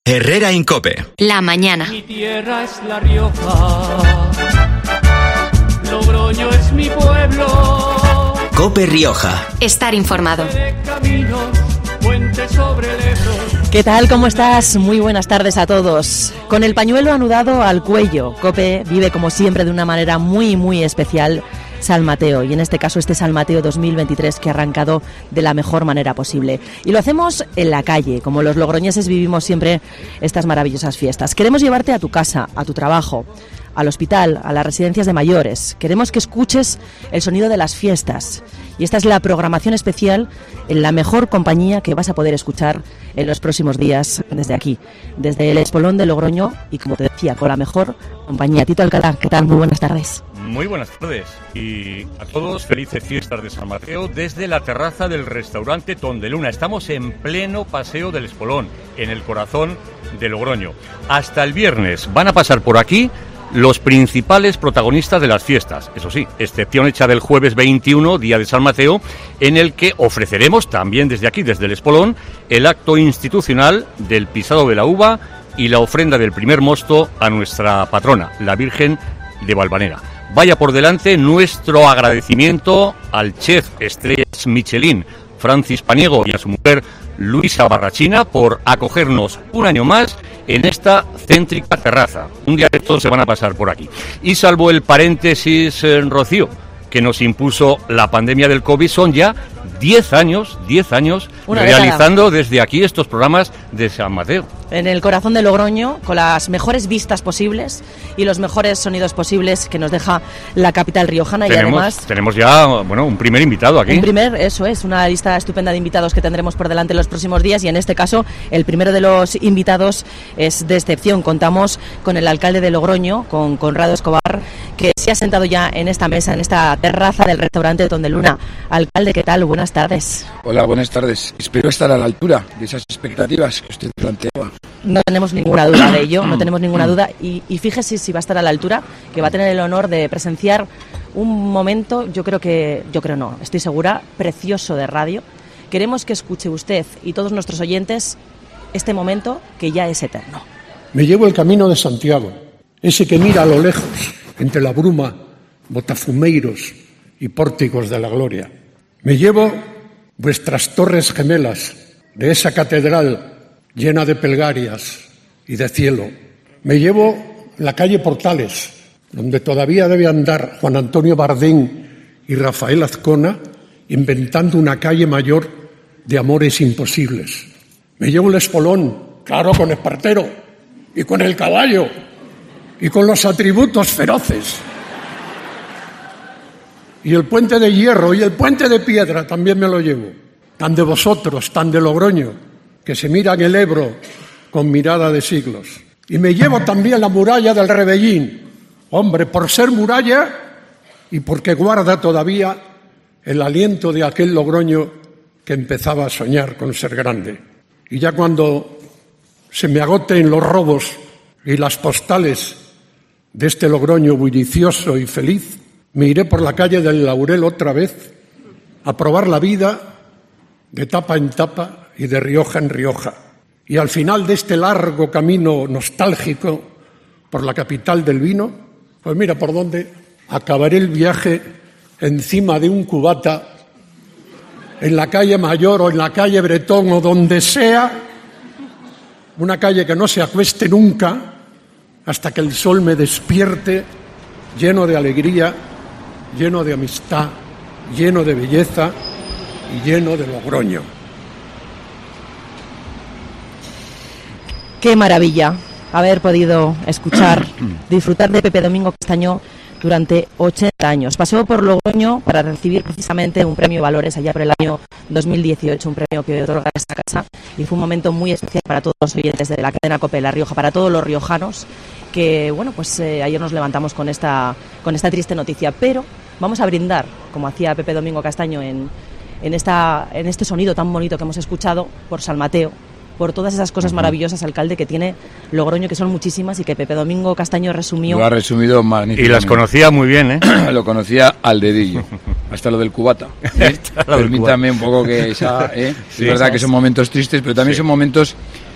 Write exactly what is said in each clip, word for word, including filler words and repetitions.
Herrera en COPE. La mañana. Mi tierra es La Rioja, Logroño es mi pueblo. COPE Rioja. Estar informado. Caminos, puentes sobre el Ebro. ¿Qué tal? ¿Cómo estás? Muy buenas tardes a todos. Con el pañuelo anudado al cuello, COPE vive como siempre de una manera muy, muy especial San Mateo, y en este caso este San Mateo dos mil veintitrés que ha arrancado de la mejor manera posible. Y lo hacemos en la calle, como los logroñeses vivimos siempre estas maravillosas fiestas. Queremos llevarte a tu casa, a tu trabajo, al hospital, a las residencias de mayores. Queremos que escuches el sonido de las fiestas. Y esta es la programación especial en la mejor compañía que vas a poder escuchar en los próximos días desde aquí, desde el Espolón de Logroño y, como te decía, con la mejor compañía. Tito Alcalá, ¿qué tal? Muy buenas tardes. Muy buenas tardes y a todos felices fiestas de San Mateo desde la terraza del restaurante Tondeluna. Estamos en pleno paseo del Espolón, en el corazón de Logroño. Hasta el viernes van a pasar por aquí los principales protagonistas de las fiestas, eso sí, excepción hecha del jueves veintiuno, día de San Mateo, en el que ofreceremos también desde aquí, desde el Espolón, el acto institucional del pisado de la uva y la ofrenda del primer mosto a nuestra patrona, la Virgen de Valvanera. Vaya por delante nuestro agradecimiento al chef estrellas Michelin, Francis Paniego, y a su mujer Luisa Barrachina por acogernos un año más en esta céntrica terraza. Un día de estos se van a pasar por aquí. Y salvo el paréntesis, eh, Rocío, que nos impuso la pandemia del COVID, son ya diez años, diez años Una realizando década. Desde aquí estos programas de San Mateo. En el corazón de Logroño, con las mejores vistas posibles y los mejores sonidos posibles que nos deja la capital riojana. Tenemos, y además tenemos ya, bueno, un primer invitado aquí. Un primer, eso es, una lista estupenda de invitados que tendremos por delante en los próximos días, y en este caso el primero de los invitados es de excepción. Contamos con el alcalde de Logroño, con Conrado Escobar, que se ha sentado ya en esta mesa, en esta terraza del restaurante Tondeluna. Alcalde, ¿qué tal? Buenas tardes. Hola, buenas tardes. Espero estar a la altura de esas expectativas que usted planteaba. No tenemos ninguna duda de ello, no tenemos ninguna duda, y, y fíjese si va a estar a la altura, que va a tener el honor de presenciar un momento, yo creo que, yo creo no, estoy segura, precioso de radio. Queremos que escuche usted y todos nuestros oyentes este momento que ya es eterno. Me llevo el camino de Santiago, ese que mira a lo lejos, entre la bruma, botafumeiros y pórticos de la gloria. Me llevo vuestras torres gemelas de esa catedral llena de plegarias y de cielo. Me llevo la calle Portales, donde todavía debe andar Juan Antonio Bardén y Rafael Azcona inventando una calle mayor de amores imposibles. Me llevo el Espolón, claro, con Espartero y con el caballo y con los atributos feroces. Y el puente de hierro y el puente de piedra también me lo llevo. Tan de vosotros, tan de Logroño, que se miran el Ebro con mirada de siglos. Y me llevo también la muralla del Rebellín, hombre, por ser muralla y porque guarda todavía el aliento de aquel Logroño que empezaba a soñar con ser grande. Y ya cuando se me agoten los robos y las postales de este Logroño bullicioso y feliz, me iré por la calle del Laurel otra vez a probar la vida de tapa en tapa y de Rioja en Rioja. Y al final de este largo camino nostálgico por la capital del vino, pues mira por dónde acabaré el viaje encima de un cubata en la calle Mayor o en la calle Bretón o donde sea, una calle que no se acueste nunca hasta que el sol me despierte lleno de alegría, lleno de amistad, lleno de belleza y lleno de Logroño. Qué maravilla haber podido escuchar, disfrutar de Pepe Domingo Castaño durante ochenta años. Pasó por Logroño para recibir precisamente un premio Valores allá por el año dos mil dieciocho, un premio que otorga esta casa, y fue un momento muy especial para todos los oyentes de la cadena COPE La Rioja, para todos los riojanos, que bueno, pues eh, ayer nos levantamos con esta, con esta triste noticia, pero vamos a brindar, como hacía Pepe Domingo Castaño en, en, esta, en este sonido tan bonito que hemos escuchado, por San Mateo, por todas esas cosas maravillosas, alcalde, que tiene Logroño, que son muchísimas y que Pepe Domingo Castaño resumió. Lo ha resumido magníficamente. Y las conocía muy bien, ¿eh? Lo conocía al dedillo, hasta lo del cubata. ¿eh? Permítame un poco que esa... ¿eh? Sí, es verdad que son momentos tristes, pero también sí. son momentos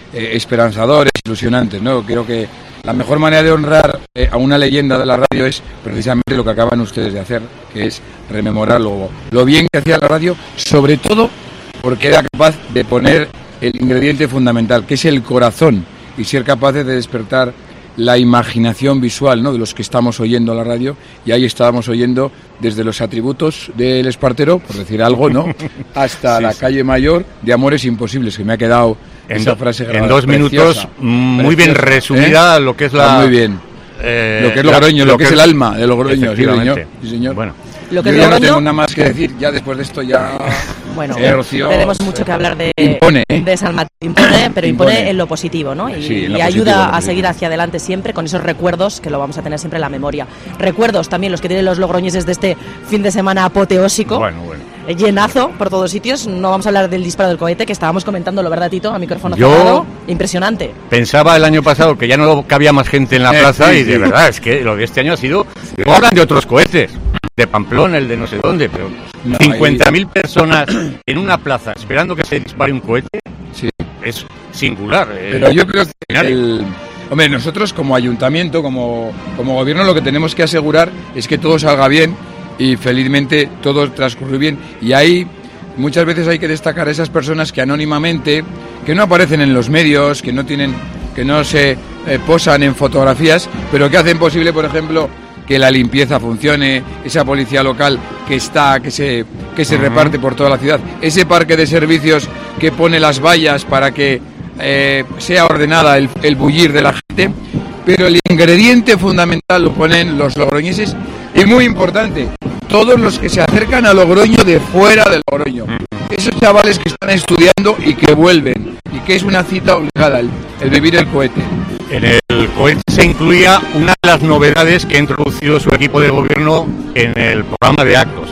eh, esperanzadores, ilusionantes, ¿no? Creo que la mejor manera de honrar eh, a una leyenda de la radio es precisamente lo que acaban ustedes de hacer, que es rememorar lo, lo bien que hacía la radio, sobre todo porque era capaz de poner el ingrediente fundamental, que es el corazón, y ser capaces de despertar la imaginación visual, ¿no?, de los que estamos oyendo la radio, y ahí estábamos oyendo desde los atributos del Espartero, por decir algo, ¿no?, hasta sí, la sí. calle Mayor de Amores Imposibles, que me ha quedado en esa do, frase grabada. En dos preciosa, minutos, muy preciosa, bien resumida, ¿eh? lo que es la... Ah, muy bien. Eh, lo que es Logroño, lo, lo que, que es el alma de Logroño, sí, señor. Sí, señor. Bueno. Lo que Yo es ya Logroño... no tengo nada más que decir, ya después de esto ya... Bueno, eh, Rocío, tenemos mucho que hablar de, impone, ¿eh? de San Mateo, impone, pero impone, impone en lo positivo, ¿no? Y, sí, y positivo, ayuda a seguir hacia adelante siempre con esos recuerdos que lo vamos a tener siempre en la memoria. Recuerdos también los que tienen los logroñeses de este fin de semana apoteósico. Bueno, bueno. Llenazo por todos sitios. No vamos a hablar del disparo del cohete, que estábamos comentándolo, ¿verdad, Tito? A micrófono Yo cerrado. Impresionante. Pensaba el año pasado que ya no cabía más gente en la eh, plaza sí, y de sí. verdad es que lo de este año ha sido... No hablan de otros cohetes, de Pamplona, el de no sé dónde, pero no, cincuenta mil personas en una plaza esperando que se dispare un cohete, sí. es singular. Pero yo creo que el... Hombre, nosotros como ayuntamiento, como, como gobierno, lo que tenemos que asegurar es que todo salga bien y felizmente todo transcurre bien. Y ahí muchas veces hay que destacar a esas personas que anónimamente, que no aparecen en los medios, que no tienen, que no se eh, posan en fotografías, pero que hacen posible, por ejemplo, que la limpieza funcione, esa policía local que está, que se, que se uh-huh. reparte por toda la ciudad, ese parque de servicios que pone las vallas para que eh, sea ordenada el, el bullir de la gente, pero el ingrediente fundamental lo ponen los logroñeses, y muy importante, todos los que se acercan a Logroño de fuera de Logroño, esos chavales que están estudiando y que vuelven, y que es una cita obligada, el, el vivir el cohete. En el cohete se incluía una de las novedades que ha introducido su equipo de gobierno en el programa de actos.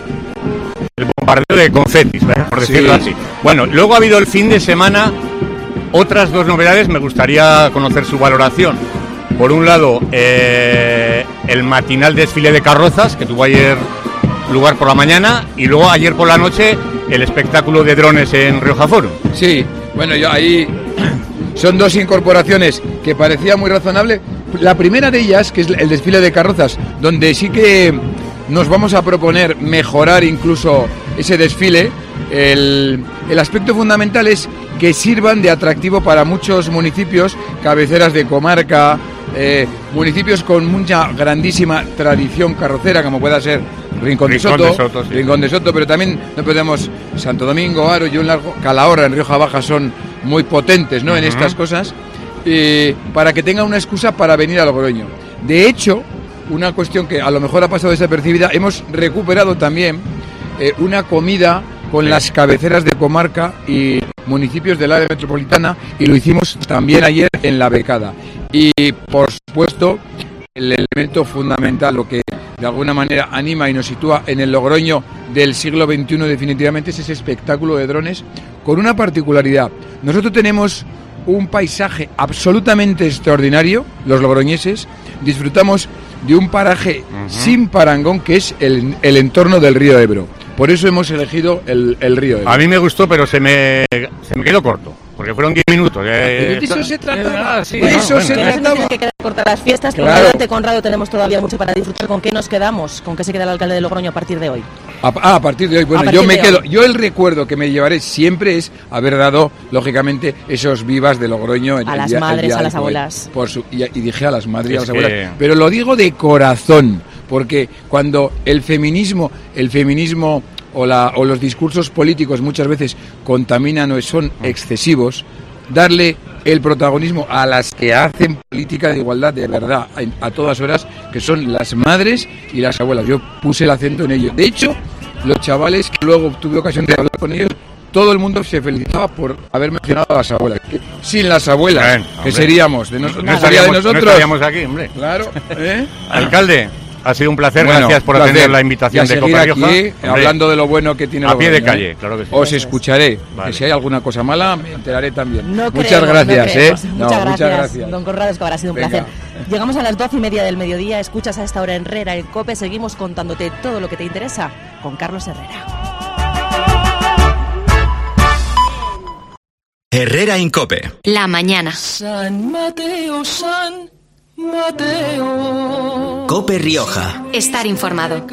El bombardeo de confetis, por decirlo sí. así. Bueno, luego ha habido el fin de semana otras dos novedades, me gustaría conocer su valoración. Por un lado, eh, el matinal desfile de carrozas, que tuvo ayer lugar por la mañana, y luego ayer por la noche el espectáculo de drones en Rioja Forum. Sí, bueno, yo ahí... Son dos incorporaciones que parecía muy razonable. La primera de ellas, que es el desfile de carrozas, donde sí que nos vamos a proponer mejorar incluso ese desfile. El, el aspecto fundamental es que sirvan de atractivo para muchos municipios, cabeceras de comarca, eh, municipios con mucha grandísima tradición carrocera, como pueda ser Rincón de Soto, Rincón de Soto, sí. Rincón de Soto, pero también no podemos Santo Domingo, Aro y un largo Calahorra en Rioja Baja son muy potentes, ¿no? Uh-huh. En estas cosas, eh, para que tengan una excusa para venir a Logroño. De hecho, una cuestión que a lo mejor ha pasado desapercibida, hemos recuperado también eh, una comida con sí. las cabeceras de comarca y municipios del área metropolitana, y lo hicimos también ayer en La Becada. Y por supuesto, el elemento fundamental, lo que de alguna manera anima y nos sitúa en el Logroño del siglo veintiuno definitivamente, es ese espectáculo de drones con una particularidad. Nosotros tenemos un paisaje absolutamente extraordinario, los logroñeses, disfrutamos de un paraje uh-huh. sin parangón, que es el, el entorno del río Ebro. Por eso hemos elegido el, el río Ebro. A mí me gustó, pero se me, se me quedó corto, porque fueron diez minutos. Eh, de eso se trataba. Ah, sí, de no, eso bueno. se Pero trataba. tiene que quedar cortas las fiestas, pero claro. adelante con Radio tenemos todavía mucho para disfrutar. ¿Con qué nos quedamos? ¿Con qué se queda el alcalde de Logroño a partir de hoy? A, ah, a partir de hoy, bueno, yo me quedo, hoy. yo el recuerdo que me llevaré siempre es haber dado, lógicamente, esos vivas de Logroño. En a el las día, madres, día a las hoy, abuelas. Por su, y, y dije a las madres y a las que... abuelas, pero lo digo de corazón, porque cuando el feminismo, el feminismo o, la, o los discursos políticos muchas veces contaminan o son excesivos, darle el protagonismo a las que hacen política de igualdad de verdad a, a todas horas, que son las madres y las abuelas. Yo puse el acento en ello. De hecho, los chavales que luego tuve ocasión de hablar con ellos, todo el mundo se felicitaba por haber mencionado a las abuelas. Que sin las abuelas, Bien, que seríamos de, nos, no, no estaríamos, de nosotros. No estaríamos aquí, hombre. Claro. ¿eh? Alcalde, ha sido un placer, bueno, gracias por placer. atender la invitación y a de seguir Copa Rioja. Aquí, hablando de lo bueno que tiene a pie de Logroño, calle, ¿eh? claro que sí. Os escucharé, vale. que si hay alguna cosa mala me enteraré también. No muchas creemos, gracias, no ¿eh? Muchas, no, gracias, muchas gracias, don Corrales, que habrá sido un Venga. placer. Llegamos a las doce y media del mediodía, escuchas a esta hora en Herrera, en COPE, seguimos contándote todo lo que te interesa con Carlos Herrera. Herrera en COPE. La mañana. San Mateo, San Mateo. COPE Rioja. Estar informado.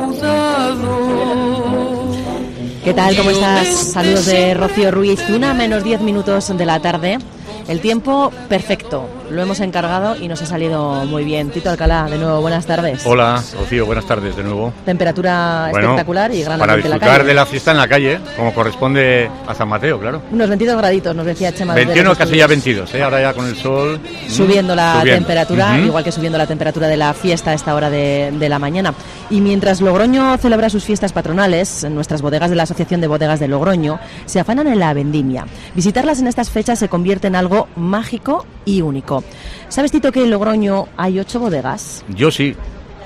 ¿Qué tal? ¿Cómo estás? Saludos de Rocío Ruiz. Una menos diez minutos de la tarde. El tiempo perfecto. Lo hemos encargado y nos ha salido muy bien. Tito Alcalá, de nuevo, buenas tardes. Hola, Rocío, buenas tardes de nuevo. Temperatura bueno, espectacular y gran para ambiente en la disfrutar calle. de la fiesta en la calle, como corresponde a San Mateo, claro. Unos veintidós graditos, nos decía Chema. desde veintiuno, los casi estudios. ya veintidós, ¿eh? Ahora ya con el sol. Subiendo la subiendo. temperatura, Uh-huh. igual que subiendo la temperatura de la fiesta a esta hora de, de la mañana. Y mientras Logroño celebra sus fiestas patronales, nuestras bodegas de la Asociación de Bodegas de Logroño se afanan en la vendimia. Visitarlas en estas fechas se convierte en algo mágico y único. ¿Sabes, Tito, que en Logroño hay ocho bodegas? Yo sí,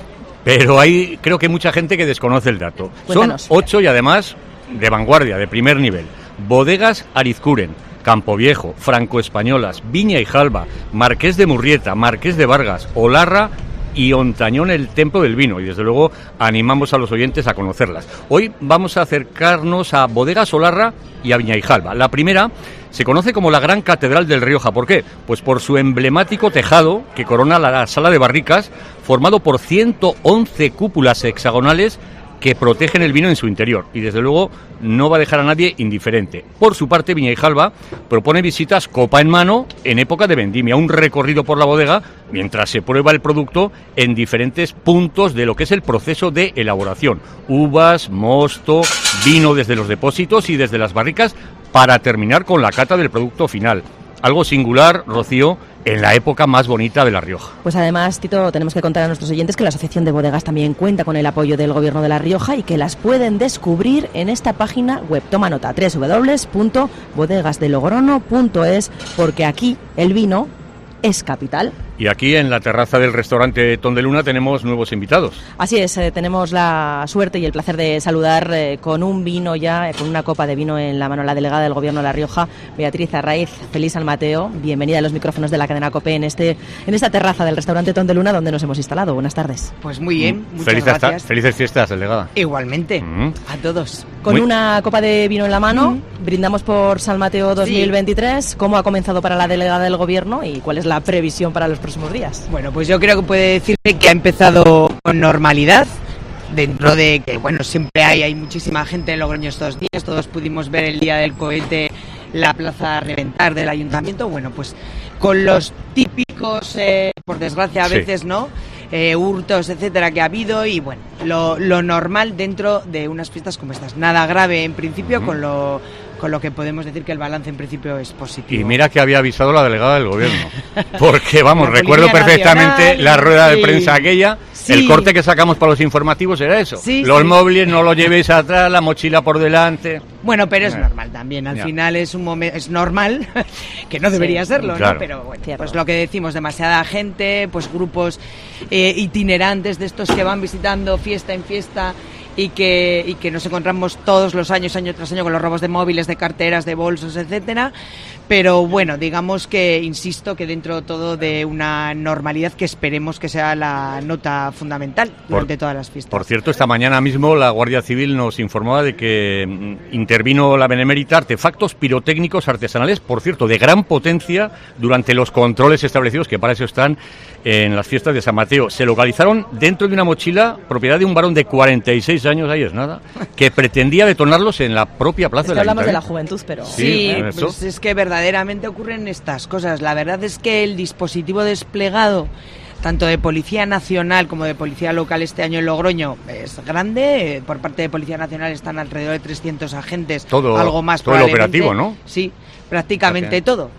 pero hay creo que mucha gente que desconoce el dato. Cuéntanos. Son ocho y además de vanguardia, de primer nivel. Bodegas Arizcuren, Campoviejo, Franco-Españolas, Viña y Jalba, Marqués de Murrieta, Marqués de Vargas, Olarra y Ontañón, el Templo del Vino, y desde luego animamos a los oyentes a conocerlas. Hoy vamos a acercarnos a Bodegas Olarra y a Viña y Jalba. La primera se conoce como la Gran Catedral del Rioja. ¿Por qué? Pues por su emblemático tejado que corona la sala de barricas, formado por ciento once cúpulas hexagonales que protegen el vino en su interior, y desde luego no va a dejar a nadie indiferente. Por su parte, Viña y Jalba propone visitas copa en mano en época de vendimia, un recorrido por la bodega mientras se prueba el producto en diferentes puntos de lo que es el proceso de elaboración: uvas, mosto, vino desde los depósitos y desde las barricas, para terminar con la cata del producto final. Algo singular, Rocío, en la época más bonita de La Rioja. Pues además, Tito, tenemos que contar a nuestros oyentes que la Asociación de Bodegas también cuenta con el apoyo del Gobierno de La Rioja y que las pueden descubrir en esta página web. Toma nota, doble u doble u doble u punto bodegas de logrono punto es, porque aquí el vino es capital. Y aquí en la terraza del restaurante Tondeluna tenemos nuevos invitados. Así es, eh, tenemos la suerte y el placer de saludar eh, con un vino ya, eh, con una copa de vino en la mano, la delegada del Gobierno de La Rioja, Beatriz Arraiz. Feliz San Mateo, bienvenida a los micrófonos de la cadena COPE en este en esta terraza del restaurante Tondeluna donde nos hemos instalado. Buenas tardes. Pues muy bien, muchas Felices, gracias. felices fiestas, delegada. Igualmente, Mm. a todos. Con Muy- una copa de vino en la mano, Mm. brindamos por San Mateo dos mil veintitrés. ¿Cómo ha comenzado para la delegada del Gobierno y cuál es la previsión para los próximos días? Bueno, pues yo creo que puede decirse que ha empezado con normalidad, dentro de que, bueno, siempre hay, hay muchísima gente en Logroño estos días. Todos pudimos ver el día del cohete la plaza a reventar del ayuntamiento. Bueno, pues con los típicos, eh, por desgracia a Sí. veces, ¿no?, Eh, hurtos, etcétera, que ha habido, y bueno, lo, lo normal dentro de unas fiestas como estas. Nada grave en principio, Ujú. con lo con lo que podemos decir que el balance en principio es positivo. Y mira que había avisado la delegada del Gobierno. Porque, vamos, La recuerdo Policía perfectamente Nacional, la rueda de sí. prensa aquella. Sí. El corte que sacamos para los informativos era eso. Sí, los sí. móviles no los llevéis atrás, la mochila por delante. Bueno, pero es Ya. normal también. Al Ya. final es un momento, es normal, que no debería serlo, Claro. ¿no? Pero bueno, Cierto. pues lo que decimos, demasiada gente, pues grupos eh, itinerantes de estos que van visitando fiesta en fiesta y que y que nos encontramos todos los años, año tras año, con los robos de móviles, de carteras, de bolsos, etcétera. Pero bueno, digamos que, insisto, que dentro todo de una normalidad que esperemos que sea la nota fundamental durante todas las fiestas. Por cierto, esta mañana mismo la Guardia Civil nos informaba de que mm, intervino la Benemérita artefactos pirotécnicos artesanales, por cierto, de gran potencia, durante los controles establecidos, que para eso están en las fiestas de San Mateo. Se localizaron dentro de una mochila, propiedad de un varón de cuarenta y seis años, ahí es nada, que pretendía detonarlos en la propia plaza Es que del hablamos de la Ayuntamiento. juventud, pero... Sí, Sí, ¿eso? pues es que verdaderamente ocurren estas cosas. La verdad es que el dispositivo desplegado, tanto de Policía Nacional como de Policía Local este año en Logroño, es grande. Eh, Por parte de Policía Nacional están alrededor de trescientos agentes, Todo- algo más todo el probablemente. operativo, ¿no? Sí, prácticamente Ok. todo.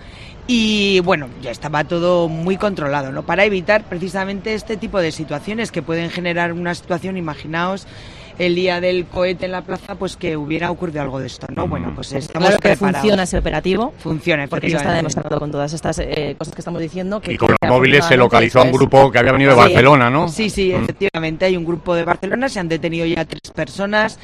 Y bueno, ya estaba todo muy controlado, ¿no? Para evitar precisamente este tipo de situaciones que pueden generar una situación, imaginaos, el día del cohete en la plaza, pues que hubiera ocurrido algo de esto, ¿no? Mm. Bueno, pues estamos Claro que preparados. funciona ese operativo, Funciona, porque se está efectivamente. demostrando con todas estas eh, cosas que estamos diciendo. Que Y con los que móviles se afortunadamente localizó a un eso es- grupo que había venido de Sí. Barcelona, ¿no? Sí, sí, Mm. efectivamente hay un grupo de Barcelona, se han detenido ya tres personas.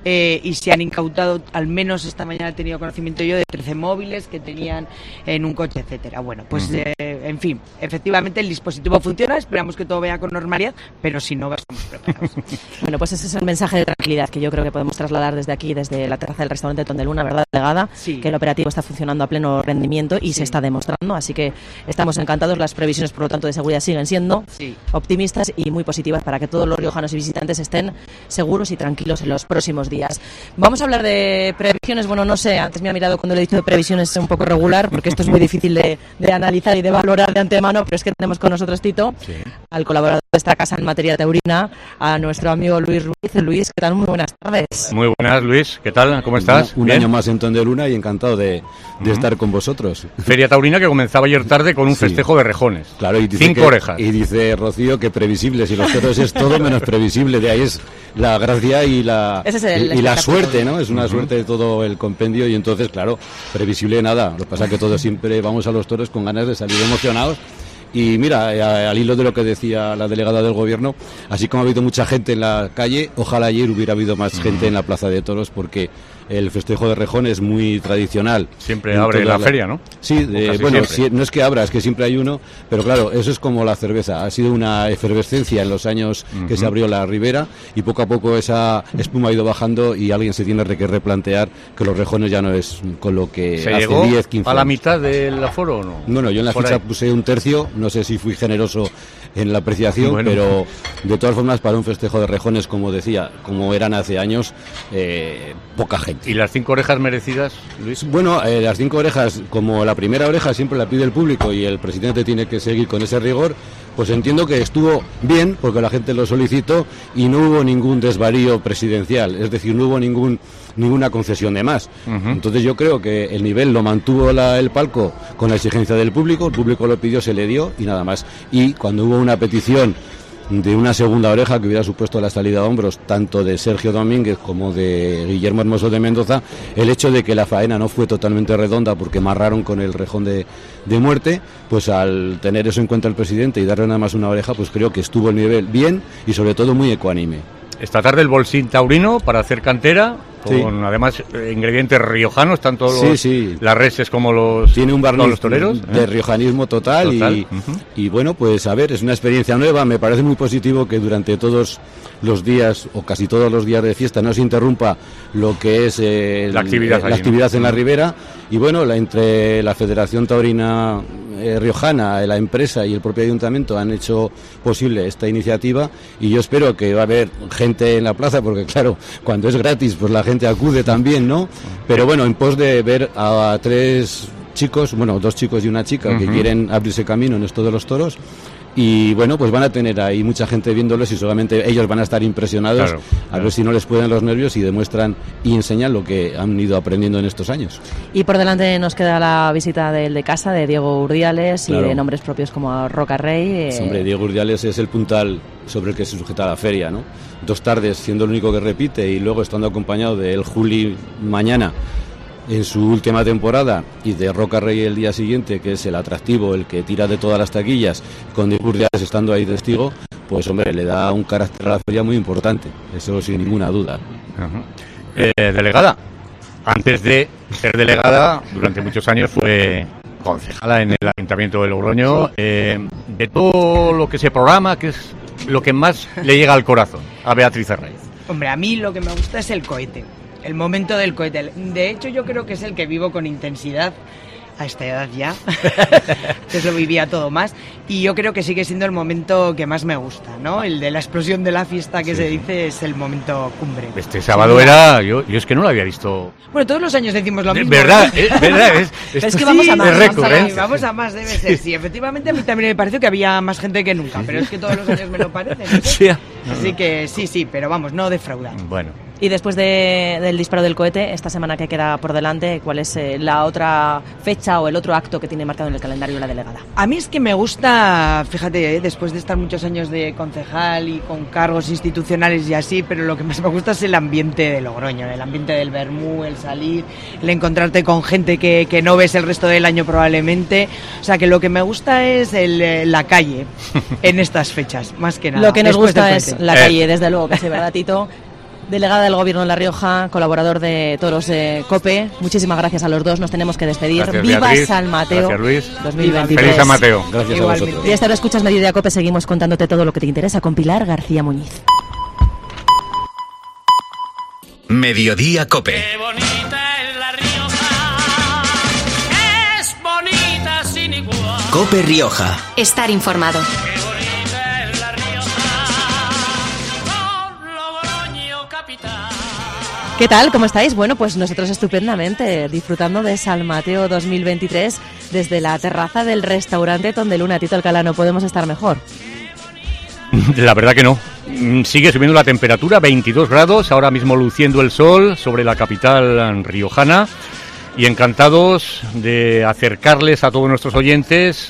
eh, y se han incautado, al menos esta mañana he tenido conocimiento yo, de trece móviles que tenían en un coche, etcétera. Bueno, pues uh-huh. eh, en fin, efectivamente el dispositivo funciona, esperamos que todo vaya con normalidad, pero si no, estamos preparados. Bueno, pues ese es el mensaje de tranquilidad que yo creo que podemos trasladar desde aquí, desde la terraza del restaurante Tondeluna, ¿verdad, delegada? Sí. Que el operativo está funcionando a pleno rendimiento y sí. se está demostrando, así que estamos encantados. Las previsiones, por lo tanto, de seguridad siguen siendo sí. optimistas y muy positivas para que todos los riojanos y visitantes estén seguros y tranquilos en los próximos días. Vamos a hablar de previsiones. Bueno, no sé, antes me ha mirado cuando le he dicho de previsiones un poco regular, porque esto es muy difícil de, de analizar y de valorar de antemano, pero es que tenemos con nosotros, Tito, sí. al colaborador de esta casa en materia taurina, a nuestro amigo Luis Ruiz. Luis, ¿qué tal? Muy buenas tardes. Muy buenas, Luis. ¿Qué tal? ¿Cómo estás? Un, un año más en Tondeluna y encantado de, de uh-huh. estar con vosotros. Feria taurina que comenzaba ayer tarde con un sí. festejo de rejones. Claro, y dice Cinco que, orejas. Y dice Rocío que previsible, si los toros es todo menos previsible, de ahí es la gracia y la, es el, y, y la suerte, ¿no? Es una uh-huh. suerte de todo el compendio y entonces, claro, previsible nada. Lo que pasa es que todos siempre vamos a los toros con ganas de salir emocionados. Y mira, al hilo de lo que decía la delegada del gobierno, así como ha habido mucha gente en la calle, ojalá ayer hubiera habido más uh-huh. gente en la Plaza de Toros, porque el festejo de Rejón es muy tradicional. Siempre abre la, la feria, ¿no? Sí, de, bueno, si, no es que abra, es que siempre hay uno, pero claro, eso es como la cerveza. Ha sido una efervescencia en los años uh-huh. que se abrió la Ribera y poco a poco esa espuma ha ido bajando y alguien se tiene que replantear que los Rejones ya no es con lo que ¿Se hace llegó diez, quince a la años. mitad del aforo o no? Bueno, yo en la Por ficha ahí. puse un tercio, no sé si fui generoso en la apreciación, bueno. pero de todas formas para un festejo de Rejones, como decía, como eran hace años, eh, poca gente. ¿Y las cinco orejas merecidas, Luis? Bueno, eh, las cinco orejas, como la primera oreja siempre la pide el público y el presidente tiene que seguir con ese rigor, pues entiendo que estuvo bien, porque la gente lo solicitó y no hubo ningún desvarío presidencial, es decir, no hubo ningún ninguna concesión de más. Uh-huh. Entonces yo creo que el nivel lo mantuvo la, el palco con la exigencia del público, el público lo pidió, se le dio y nada más. Y cuando hubo una petición de una segunda oreja que hubiera supuesto la salida a hombros tanto de Sergio Domínguez como de Guillermo Hermoso de Mendoza, el hecho de que la faena no fue totalmente redonda porque marraron con el rejón de, de muerte, pues al tener eso en cuenta el presidente y darle nada más una oreja, pues creo que estuvo el nivel bien y sobre todo muy ecuánime. Esta tarde el bolsín taurino para hacer cantera, con sí. además ingredientes riojanos, tanto sí, los, sí. las reses como los, Tiene un barniz los toreros. De ¿eh? riojanismo total, total. Y, uh-huh. y bueno, pues a ver, es una experiencia nueva, me parece muy positivo que durante todos los días, o casi todos los días de fiesta, no se interrumpa lo que es eh, la actividad, eh, la allí, actividad ¿no? en la Ribera, y bueno, la, entre la Federación Taurina eh, Riojana, la empresa y el propio ayuntamiento han hecho posible esta iniciativa, y yo espero que va a haber gente en la plaza, porque claro, cuando es gratis, pues la gente acude también, ¿no? Pero bueno, en pos de ver a tres chicos, bueno, dos chicos y una chica uh-huh. que quieren abrirse camino en esto de los toros. Y bueno, pues van a tener ahí mucha gente viéndolos y solamente ellos van a estar impresionados, claro, a claro. ver si no les pueden los nervios y demuestran y enseñan lo que han ido aprendiendo en estos años. Y por delante nos queda la visita del de casa, de Diego Urdiales, claro. y de nombres propios como Roca Rey. Eh... Hombre, Diego Urdiales es el puntal sobre el que se sujeta la feria, ¿no? Dos tardes siendo el único que repite y luego estando acompañado de El Juli mañana en su última temporada y de Roca Rey el día siguiente, que es el atractivo, el que tira de todas las taquillas, con Diego Urdiales estando ahí testigo, pues hombre, le da un carácter a la feria muy importante, eso sin ninguna duda. Uh-huh. eh, delegada, antes de ser delegada, durante muchos años fue concejala en el Ayuntamiento de Logroño. Eh, de todo lo que se programa, ¿qué es lo que más le llega al corazón a Beatriz Arraiz? Hombre, a mí lo que me gusta es el cohete. El momento del cohete. De hecho, yo creo que es el que vivo con intensidad a esta edad ya. Que lo vivía todo más. Y yo creo que sigue siendo el momento que más me gusta, ¿no? El de la explosión de la fiesta que sí. se dice es el momento cumbre. Este sábado sí, era... Yo, yo es que no lo había visto... Bueno, todos los años decimos lo mismo. ¿Verdad? ¿Es verdad? Es, es, es que vamos sí, a más. Es recurrente. Sí, vamos a más, debe ser. Sí, efectivamente a mí también me pareció que había más gente que nunca. Pero es que todos los años me lo parece. ¿No sé? Sí. Así que sí, sí, pero vamos, no defraudar. Bueno. Y después de, del disparo del cohete, esta semana que queda por delante, ¿cuál es eh, la otra fecha o el otro acto que tiene marcado en el calendario la delegada? A mí es que me gusta, fíjate, eh, después de estar muchos años de concejal y con cargos institucionales y así, pero lo que más me gusta es el ambiente de Logroño, el ambiente del vermú, el salir, el encontrarte con gente que, que no ves el resto del año probablemente. O sea, que lo que me gusta es el, la calle en estas fechas, más que nada. Lo que nos gusta es la calle, desde luego, que sí, ¿verdad, Tito? Delegada del Gobierno de La Rioja, colaborador de Toros de COPE, muchísimas gracias a los dos, nos tenemos que despedir. Gracias, ¡Viva Beatriz. San Mateo Gracias, Luis. dos mil veintitrés! ¡Feliz San Mateo! Gracias Igualmente. a vosotros. Y esta hora escuchas Mediodía COPE, seguimos contándote todo lo que te interesa con Pilar García Muñiz. Mediodía COPE. Qué bonita es La Rioja, es bonita sin igual. COPE Rioja. Estar informado. Qué bonita es La Rioja, con Logroño capital. ¿Qué tal? ¿Cómo estáis? Bueno, pues nosotros estupendamente, disfrutando de San Mateo dos mil veintitrés desde la terraza del restaurante Tondeluna. Tito Alcalá, no podemos estar mejor. La verdad que no. Sigue subiendo la temperatura, veintidós grados, ahora mismo luciendo el sol sobre la capital riojana, y encantados de acercarles a todos nuestros oyentes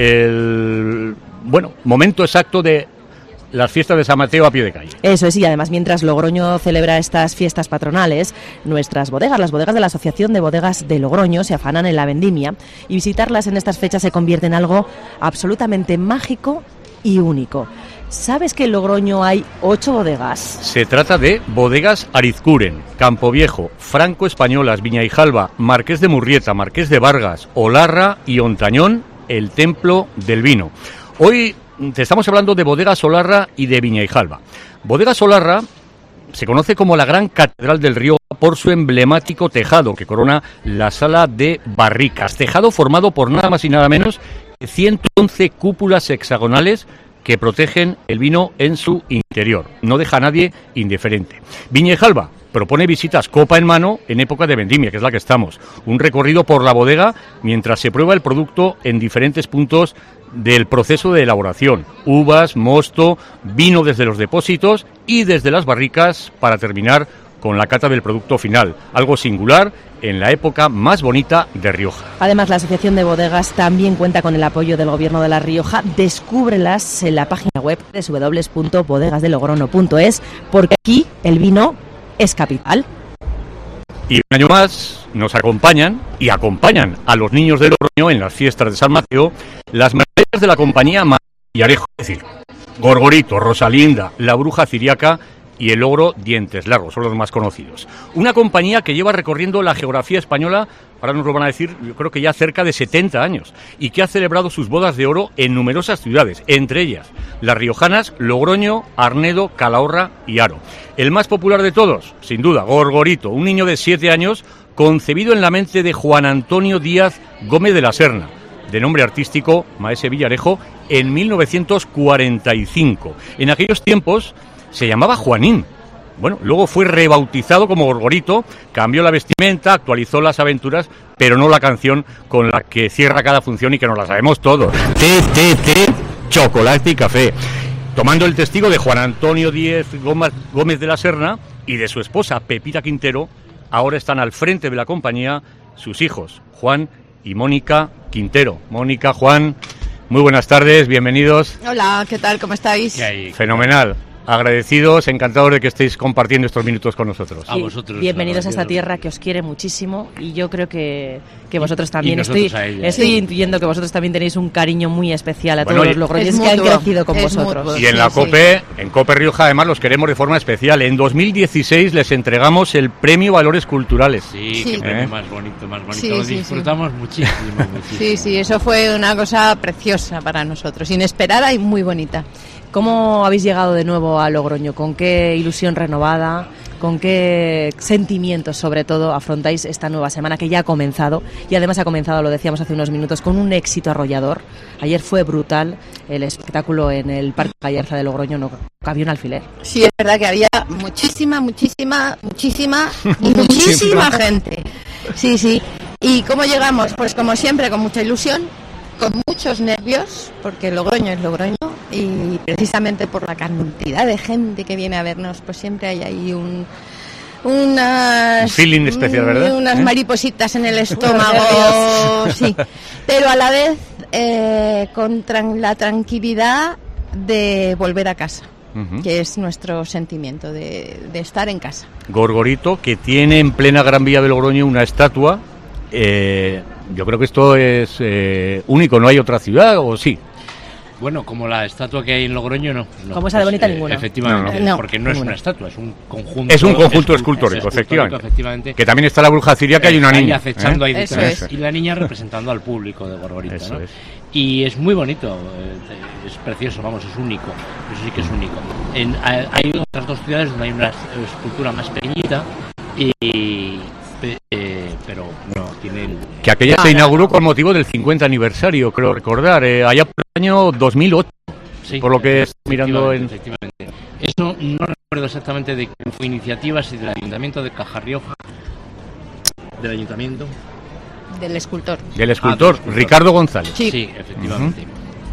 el bueno momento exacto de las fiestas de San Mateo a pie de calle. Eso es, y además mientras Logroño celebra estas fiestas patronales, nuestras bodegas, las bodegas de la Asociación de Bodegas de Logroño, se afanan en la vendimia, y visitarlas en estas fechas se convierte en algo absolutamente mágico y único. ¿Sabes que en Logroño hay ocho bodegas? Se trata de Bodegas Arizcuren, Campo Viejo, Franco Españolas, Viñaijalba, Marqués de Murrieta, Marqués de Vargas, Olarra y Ontañón, el Templo del Vino. Hoy te estamos hablando de Bodegas Olarra y de Viñaijalba. Bodegas Olarra se conoce como la Gran Catedral del Río por su emblemático tejado que corona la sala de barricas. Tejado formado por nada más y nada menos que ciento once cúpulas hexagonales que protegen el vino en su interior. No deja a nadie indiferente. Viñaijalba propone visitas copa en mano en época de vendimia, que es la que estamos. Un recorrido por la bodega mientras se prueba el producto en diferentes puntos del proceso de elaboración. Uvas, mosto, vino desde los depósitos y desde las barricas para terminar con la cata del producto final. Algo singular en la época más bonita de Rioja. Además, la Asociación de Bodegas también cuenta con el apoyo del Gobierno de La Rioja. Descúbrelas en la página web doble u doble u doble u punto bodegas de logroño punto es, porque aquí el vino es capital. Y un año más nos acompañan y acompañan a los niños de Logroño en las fiestas de San Mateo las maravillas de la compañía Villarejo, es decir, Gorgorito, Rosalinda, La Bruja Ciriaca y el Ogro Dientes Largos, son los más conocidos. Una compañía que lleva recorriendo la geografía española, ahora nos lo van a decir, yo creo que ya cerca de setenta años, y que ha celebrado sus bodas de oro en numerosas ciudades, entre ellas las riojanas Logroño, Arnedo, Calahorra y Haro. El más popular de todos, sin duda, Gorgorito, un niño de siete años concebido en la mente de Juan Antonio Díaz Gómez de la Serna, de nombre artístico Maese Villarejo, en mil novecientos cuarenta y cinco. En aquellos tiempos se llamaba Juanín. Bueno, luego fue rebautizado como Gorgorito, cambió la vestimenta, actualizó las aventuras, pero no la canción con la que cierra cada función y que nos la sabemos todos. Té, té, té, chocolate y café. Tomando el testigo de Juan Antonio Díaz Gómez de la Serna y de su esposa Pepita Quintero, ahora están al frente de la compañía sus hijos, Juan y Mónica Quintero. Mónica, Juan, muy buenas tardes, bienvenidos. Hola, ¿qué tal? ¿Cómo estáis? Fenomenal. Agradecidos, encantados de que estéis compartiendo estos minutos con nosotros. A vosotros. Bienvenidos a esta tierra que os quiere muchísimo y yo creo que, que vosotros también. Estoy, estoy intuyendo que vosotros también tenéis un cariño muy especial a bueno, todos los logroñeses que han crecido con vosotros. Mutuo, y en sí, la COPE, sí. en COPE Rioja además los queremos de forma especial. En dos mil dieciséis les entregamos el Premio Valores Culturales. Sí, sí. Qué premio ¿Eh? más bonito, más bonito. Sí, Lo sí, disfrutamos sí. muchísimo, muchísimo. Sí, sí, eso fue una cosa preciosa para nosotros, inesperada y muy bonita. ¿Cómo habéis llegado de nuevo a Logroño? ¿Con qué ilusión renovada? ¿Con qué sentimientos, sobre todo, afrontáis esta nueva semana que ya ha comenzado? Y además ha comenzado, lo decíamos hace unos minutos, con un éxito arrollador. Ayer fue brutal el espectáculo en el Parque Gallarza de Logroño, no cabía un alfiler. Sí, es verdad que había muchísima, muchísima, muchísima y muchísima gente. Sí, sí. ¿Y cómo llegamos? Pues como siempre, con mucha ilusión, con muchos nervios, porque Logroño es Logroño, y precisamente por la cantidad de gente que viene a vernos, pues siempre hay ahí un unas un feeling especial, ¿verdad? Unas ¿Eh? maripositas en el estómago, sí, pero a la vez eh, con tran- la tranquilidad de volver a casa. Uh-huh. Que es nuestro sentimiento de, de estar en casa. Gorgorito, que tiene en plena Gran Vía de Logroño una estatua. Eh, yo creo que esto es eh, único, no hay otra ciudad, ¿o sí? Bueno, como la estatua que hay en Logroño, no. no como esa de bonita, eh, ninguna. Efectivamente, No, no. porque no es Ninguna. una estatua, es un conjunto. Es un conjunto escul- escultórico, es efectivamente. efectivamente. Que también está la bruja ciria, que hay una Ahí niña. acechando ¿eh? ahí Eso detrás. es. Y la niña representando al público de Gorgorita, Eso ¿no? es. Y es muy bonito, eh, es precioso, vamos, es único. Eso sí que es único. En, hay hay otras dos ciudades donde hay una escultura más pequeñita y... Eh, pero no, tienen... Que aquella Ah, se no, inauguró no. con motivo del cincuenta aniversario, creo recordar, eh, allá por el año dos mil ocho, Sí, por lo que estoy mirando en... efectivamente. Eso no recuerdo exactamente de quién fue iniciativa, si del Ayuntamiento de Cajarrioja, del Ayuntamiento... Del escultor. del escultor, Ah, del escultor. Ricardo González. Sí, efectivamente.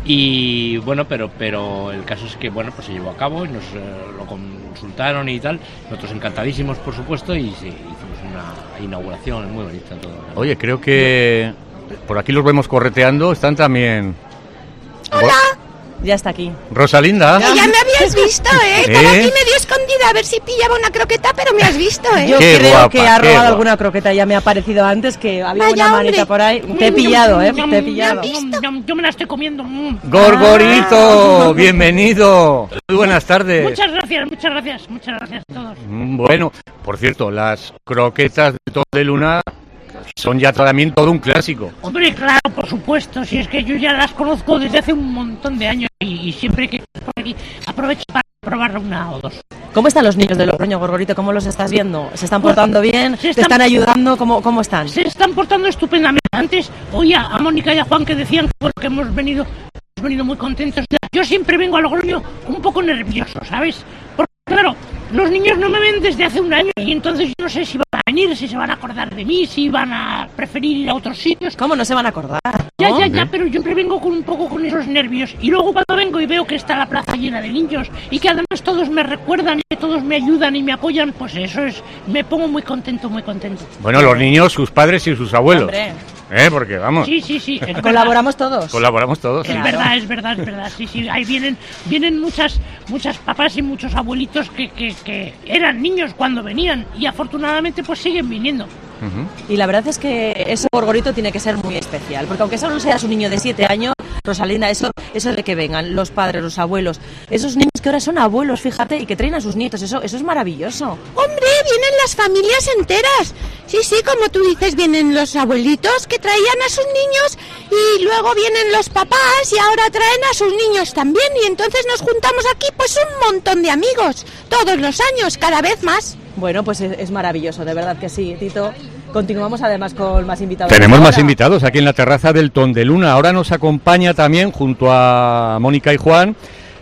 Y bueno, pero pero el caso es que bueno, pues se llevó a cabo y nos eh, lo consultaron y tal. Nosotros encantadísimos, por supuesto, y sí, hicimos una inauguración muy bonita todo. Oye, creo que por aquí los vemos correteando, están también... Hola. Ya está aquí. Rosalinda. Que ya me habías visto, ¿eh? Estaba ¿Eh? aquí medio escondida a ver si pillaba una croqueta, pero me has visto, ¿eh? Yo Qué creo guapa, que ha qué robado guapa. alguna croqueta, ya me ha parecido antes que había Vaya, una manita hombre. por ahí. Te he pillado, ¿eh? Te he pillado. Yo me la estoy comiendo. Mm. Gorgorito, bienvenido. Muy buenas tardes. Muchas gracias, muchas gracias, muchas gracias a todos. Mm, Bueno, por cierto, las croquetas de Ton de Luna son ya también todo un clásico. Hombre, claro, por supuesto, si es que yo ya las conozco desde hace un montón de años y, y siempre que estoy por aquí aprovecho para probar una o dos. ¿Cómo están los niños de Logroño, Gorgorito? ¿Cómo los estás viendo? ¿Se están portando bien? Se ¿Te están- están ayudando? ¿Cómo, cómo están? Se están portando estupendamente. Antes oía a Mónica y a Juan que decían que porque hemos venido, hemos venido muy contentos. Yo siempre vengo a Logroño un poco nervioso, ¿sabes? Porque claro, los niños no me ven desde hace un año y entonces yo no sé si van a venir, si se van a acordar de mí, si van a preferir ir a otros sitios. ¿Cómo no se van a acordar? Ya, ¿no? ya, ya, pero yo siempre vengo con un poco con esos nervios. Y luego cuando vengo y veo que está la plaza llena de niños y que además todos me recuerdan y que todos me ayudan y me apoyan, pues eso es, me pongo muy contento, muy contento. Bueno, los niños, sus padres y sus abuelos. Hombre, ¿Eh? Porque vamos, Sí, sí, sí. es verdad. colaboramos todos. colaboramos todos. Es verdad, es verdad, es verdad. Sí, sí. Ahí vienen, vienen muchas, muchas papás y muchos abuelitos que, que, que eran niños cuando venían y afortunadamente pues siguen viniendo. Ujú. Y la verdad es que ese Gorgorito tiene que ser muy especial, porque aunque solo seas un niño de siete años, Rosalinda, eso, eso de que vengan los padres, los abuelos, esos niños que ahora son abuelos, fíjate, y que traen a sus nietos, eso, eso es maravilloso. Hombre, vienen las familias enteras. Sí, sí, como tú dices, vienen los abuelitos que traían a sus niños y luego vienen los papás y ahora traen a sus niños también y entonces nos juntamos aquí pues un montón de amigos, todos los años, cada vez más. Bueno, pues es, es maravilloso, de verdad que sí, Tito. Continuamos además con más invitados. Tenemos más Ahora, invitados aquí en la terraza del Ton de Luna. Ahora nos acompaña también, junto a Mónica y Juan,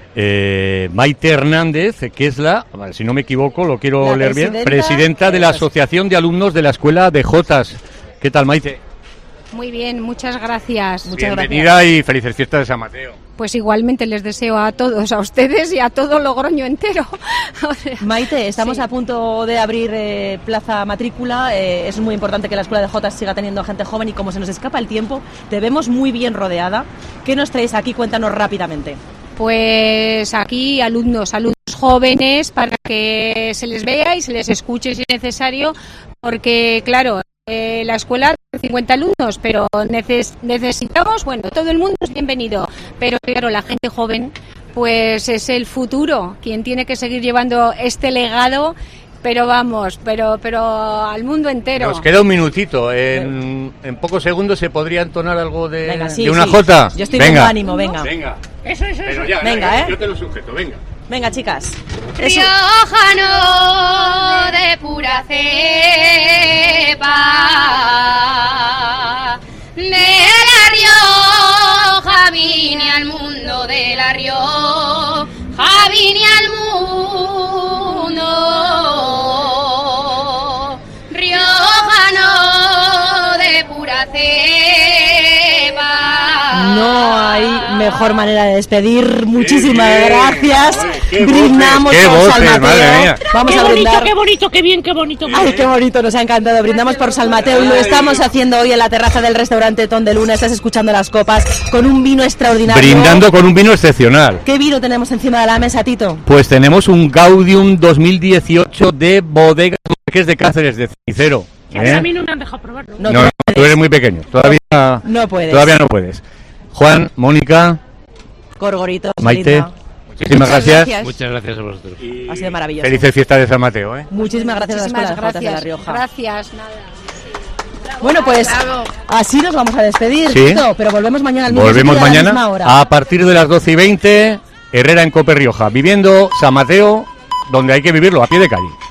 eh, Maite Hernández, que es la, si no me equivoco, lo quiero La leer bien, presidenta, presidenta de la eso es. Asociación de Alumnos de la Escuela de Jotas. ¿Qué tal, Maite? Muy bien, muchas gracias. Muchas Bienvenida y felices fiestas de San Mateo. Pues igualmente les deseo a todos, a ustedes y a todo Logroño entero. O sea, Maite, estamos sí. a punto de abrir eh, plaza matrícula. Eh, es muy importante que la Escuela de Jotas siga teniendo gente joven y como se nos escapa el tiempo, te vemos muy bien rodeada. ¿Qué nos traéis aquí? Cuéntanos rápidamente. Pues aquí alumnos, alumnos jóvenes para que se les vea y se les escuche si es necesario, porque claro, eh, la escuela tiene cincuenta alumnos, pero neces- necesitamos, bueno, todo el mundo es bienvenido, pero claro, la gente joven pues es el futuro, quien tiene que seguir llevando este legado, pero vamos, pero pero al mundo entero. Nos queda un minutito. En, en pocos segundos se podría entonar algo de, Venga, sí, de una sí. jota. Yo estoy venga. con ánimo, venga. Venga. Eso, eso, eso. Pero ya, Venga, ya, ¿eh? yo te lo sujeto, venga. Venga, chicas. Eso. Riojano de pura cepa, de La Rioja vine al mundo, de La Rioja vine al mundo, riojano de pura cepa. No hay mejor manera de despedir. Muchísimas bien. gracias. Oye, qué Brindamos voces, qué por San voces, madre Mateo. mía. Vamos Qué a bonito, brindar. qué bonito, qué bien, qué bonito. Ay, qué bonito, nos ha encantado. Brindamos por San Mateo y lo estamos haciendo hoy en la terraza del restaurante Ton de Luna. Estás escuchando las copas con un vino extraordinario. Brindando con un vino excepcional. ¿Qué vino tenemos encima de la mesa, Tito? Pues tenemos un Gaudium dos mil dieciocho de Bodegas Marqués de Cáceres, de Cenicero. ¿eh? A mí no me han dejado probarlo. No, No, tú no, puedes. tú eres muy pequeño. Todavía No puedes. Todavía no puedes. Juan, Mónica, Gorgoritos, Maite, linda. muchísimas Muchas gracias. gracias. Muchas gracias a vosotros. Ha sido maravilloso. Felices fiestas de San Mateo, ¿eh? Muchísimas gracias a la Escuela de Flautas de La gracias. Rioja. Gracias, nada. Bueno, pues así nos vamos a despedir, Sí. Tito, pero volvemos mañana al mismo Volvemos sitio y a la misma mañana hora. a partir de las doce y veinte, Herrera en Cope Rioja, viviendo San Mateo, donde hay que vivirlo, a pie de calle.